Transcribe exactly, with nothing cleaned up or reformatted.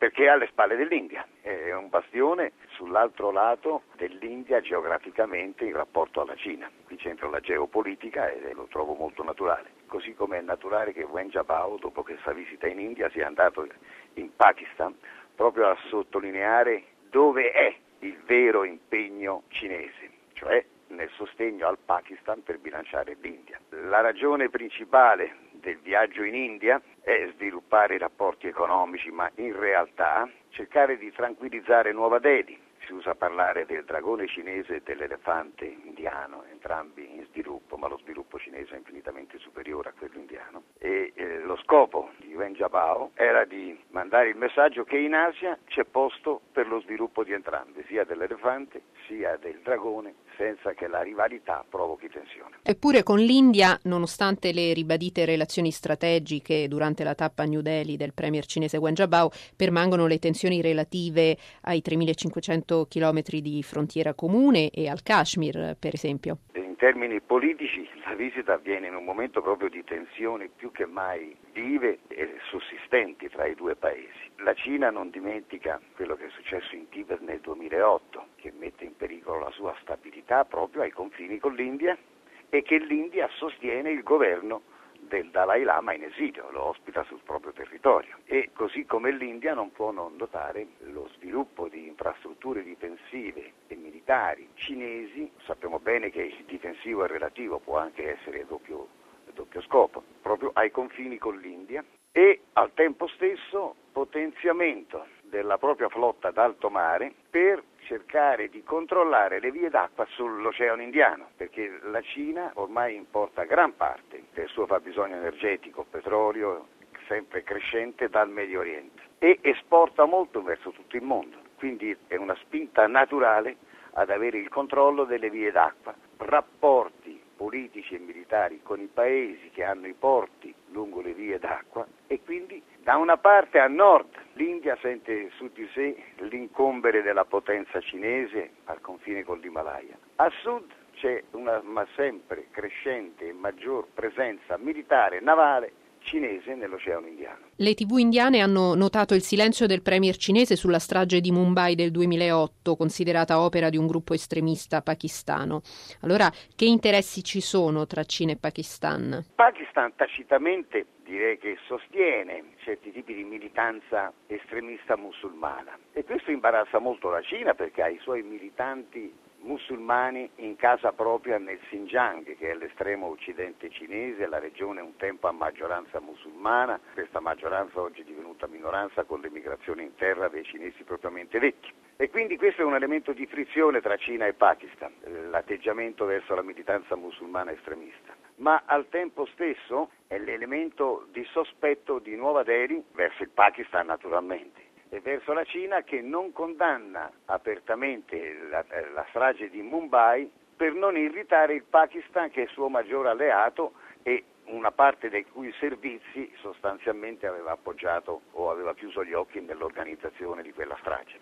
perché è alle spalle dell'India, è un bastione sull'altro lato dell'India geograficamente in rapporto alla Cina. Qui c'entra la geopolitica e lo trovo molto naturale, così come è naturale che Wen Jiabao, dopo questa visita in India, sia andato in Pakistan proprio a sottolineare dove è il vero impegno cinese, cioè nel sostegno al Pakistan per bilanciare l'India. La ragione principale del viaggio in India è sviluppare i rapporti economici, ma in realtà cercare di tranquillizzare Nuova Delhi. Si usa parlare del dragone cinese e dell'elefante indiano, entrambi in sviluppo, ma lo sviluppo cinese è infinitamente superiore a quello indiano. E eh, lo scopo di Wen Jiabao era di mandare il messaggio che in Asia c'è posto per lo sviluppo di entrambi, sia dell'elefante sia del dragone, senza che la rivalità provochi tensione. Eppure con l'India, nonostante le ribadite relazioni strategiche durante la tappa a New Delhi del premier cinese Wen Jiabao, permangono le tensioni relative ai tremilacinquecento chilometri di frontiera comune e al Kashmir, per esempio. In termini politici, la visita avviene in un momento proprio di tensioni più che mai vive e sussistenti tra i due paesi. La Cina non dimentica quello che è successo in Tibet nel duemilaotto, che mette in pericolo la sua stabilità proprio ai confini con l'India, e che l'India sostiene il governo del Dalai Lama in esilio, lo ospita sul proprio territorio. E così come l'India non può non notare lo sviluppo di infrastrutture difensive e militari cinesi. Sappiamo bene che il difensivo è relativo, può anche essere doppio, doppio scopo, proprio ai confini con l'India, e al tempo stesso potenziamento della propria flotta d'alto mare per cercare di controllare le vie d'acqua sull'Oceano Indiano, perché la Cina ormai importa gran parte del suo fabbisogno energetico, petrolio, sempre crescente dal Medio Oriente, e esporta molto verso tutto il mondo, quindi è una spinta naturale ad avere il controllo delle vie d'acqua, rapporti politici e militari con i paesi che hanno i porti lungo le vie d'acqua, e quindi da una parte a nord l'India sente su di sé l'incombere della potenza cinese al confine con l'Himalaya. A sud c'è una ma sempre crescente e maggior presenza militare navale cinese nell'Oceano Indiano. Le tivù indiane hanno notato il silenzio del premier cinese sulla strage di Mumbai del duemilaotto, considerata opera di un gruppo estremista pakistano. Allora, che interessi ci sono tra Cina e Pakistan? Pakistan tacitamente direi che sostiene certi tipi di militanza estremista musulmana, e questo imbarazza molto la Cina, perché ha i suoi militanti musulmani in casa propria nel Xinjiang, che è l'estremo occidente cinese, la regione un tempo a maggioranza musulmana. Questa maggioranza oggi è divenuta minoranza con l'emigrazione in terra dei cinesi propriamente detti. E quindi questo è un elemento di frizione tra Cina e Pakistan, l'atteggiamento verso la militanza musulmana estremista. Ma al tempo stesso è l'elemento di sospetto di Nuova Delhi verso il Pakistan naturalmente, e verso la Cina, che non condanna apertamente la, la strage di Mumbai per non irritare il Pakistan, che è il suo maggior alleato e una parte dei cui servizi sostanzialmente aveva appoggiato o aveva chiuso gli occhi nell'organizzazione di quella strage.